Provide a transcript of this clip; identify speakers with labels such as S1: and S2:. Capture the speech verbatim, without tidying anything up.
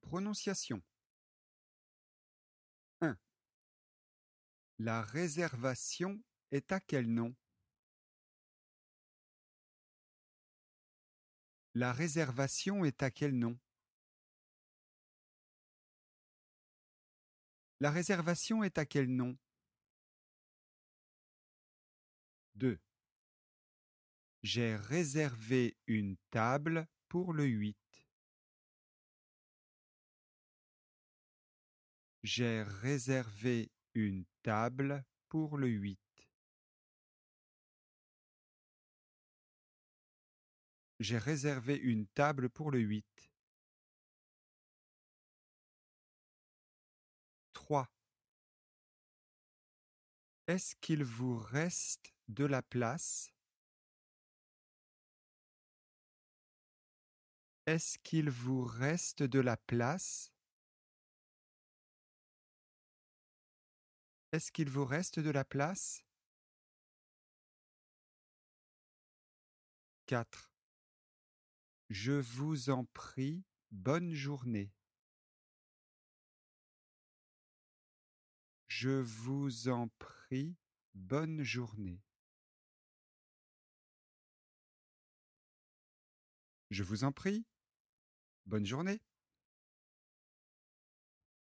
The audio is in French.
S1: Prononciation. un. La réservation est à quel nom? La réservation est à quel nom? La réservation est à quel nom? deux. J'ai réservé une table pour le huit. J'ai réservé une table pour le huit. J'ai réservé une table pour le huit. trois. Est-ce qu'il vous reste de la place? Est-ce qu'il vous reste de la place? Est-ce qu'il vous reste de la place? quatre. Je vous en prie, bonne journée. Je vous en prie, bonne journée. Je vous en prie, bonne journée.